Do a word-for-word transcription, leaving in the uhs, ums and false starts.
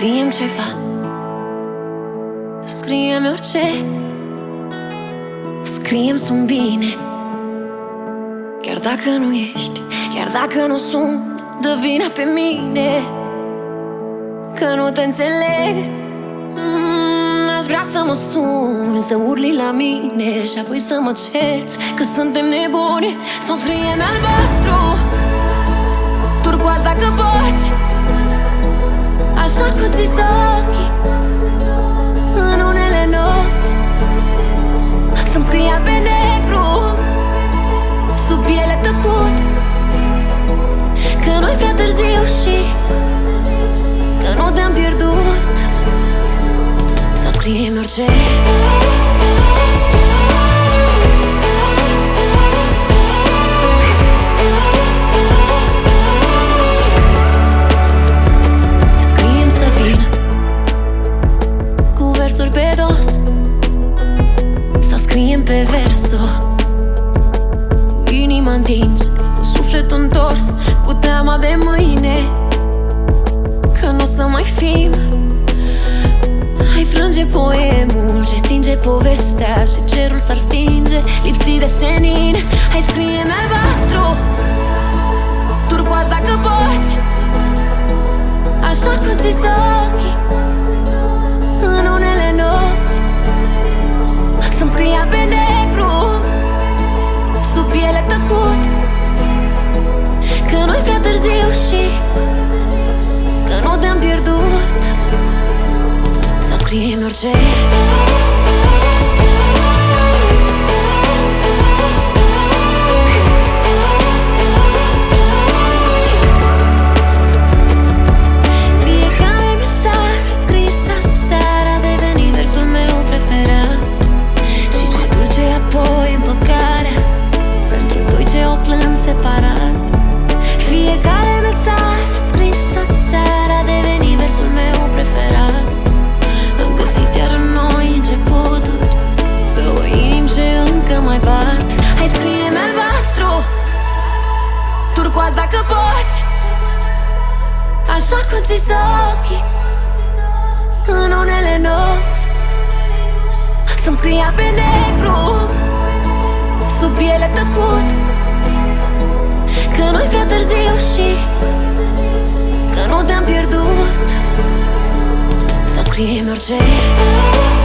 Scriem ceva, scriem orice, scriem sunt bine. Chiar dacă nu ești, chiar dacă nu sunt, dă vina pe mine, că nu te înțeleg. mm, Aș vrea să mă suni, să urli la mine și apoi să mă cerți că suntem nebuni. Sau scriem albastru, turcoaz dacă poți, așa cum ți-s ochii în unele nopți. Să-mi scria pe negru, sub piele tăcut, că nu-i prea târziu și că nu te-am pierdut. Să scriem orice, scriem să vin cu versuri pe dos, sau scriem pe verso, cu inima întins, cu sufletul întors, cu teama de mâine, că n-o să mai fim. Hai frânge poemul și stinge povestea și cerul s-ar stinge, lipsit de senin. Hai scrie-mi albastru, turcoaz dacă poți, așa cum ți-s ochii în unele nopți. Să-mi scria pe negru, sub piele tăcut, că nu-i prea târziu și că nu te-am pierdut. Să scriem orice, fiecare mesaj scris aseară a devenit versul meu preferat. Și ce dulce apoi împăcarea pentru doi ce o plâns separat. Fiecare mesaj scris aseară a devenit versul meu preferat. Am găsit iar în noi începuturi, două inimi ce încă mai bat. Hai scrie-mi albastru, turcoaz dacă poți, așa cum ți-s ochii în unele nopți. Să-mi scria pe negru, sub piele tăcut, că nu-i prea târziu și că nu te-am pierdut. Să scriem orice.